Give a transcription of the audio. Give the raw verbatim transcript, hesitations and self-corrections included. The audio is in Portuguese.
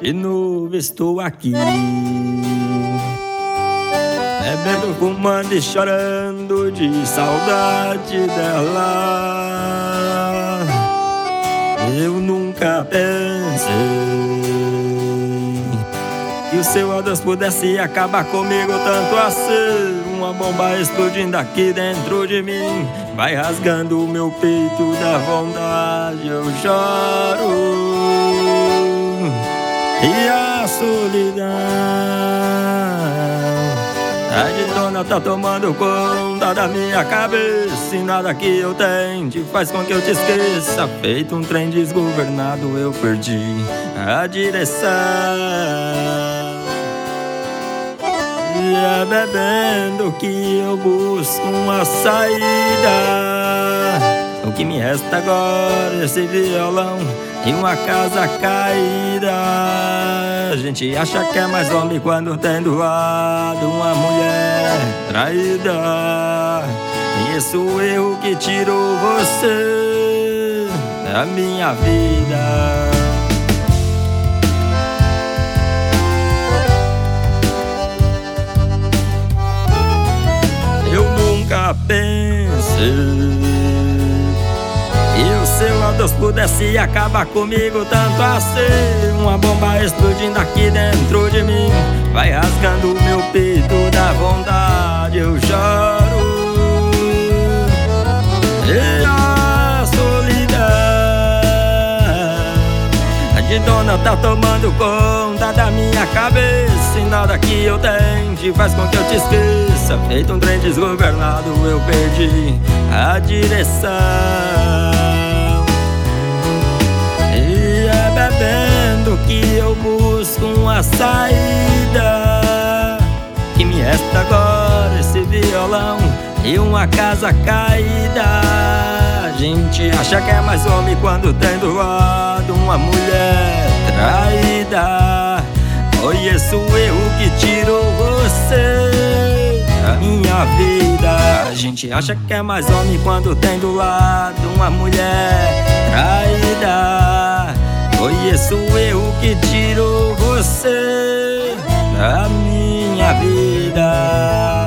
De novo estou aqui, bebendo, fumando e chorando de saudade dela. Eu nunca pensei que o seu adeus pudesse acabar comigo tanto assim. Uma bomba explodindo aqui dentro de mim, vai rasgando o meu peito da vontade. Eu choro e a solidão, a de dona tá tomando conta da minha cabeça, e nada que eu tente faz com que eu te esqueça. Feito um trem desgovernado, eu perdi a direção. E é bebendo que eu busco uma saída. O que me resta agora é esse violão e uma casa caída. A gente acha que é mais homem quando tem do lado uma mulher traída. E esse o erro que tirou você da minha vida. Eu nunca pensei que o seu adeus pudesse acabar comigo tanto assim. Uma bomba explodindo aqui dentro de mim, vai rasgando o meu peito da vontade. Eu choro e a solidão, a de dona tá tomando conta da minha cabeça, e nada que eu tente faz com que eu te esqueça. Feito um trem desgovernado, eu perdi a direção. E é bebendo que eu busco uma saída. Que me resta agora esse violão e uma casa caída. A gente acha que é mais homem quando tem do lado uma mulher traída. Foi esse o erro que tirou você da minha vida. A gente acha que é mais homem quando tem do lado uma mulher traída. Foi esse o erro que tirou você da minha vida.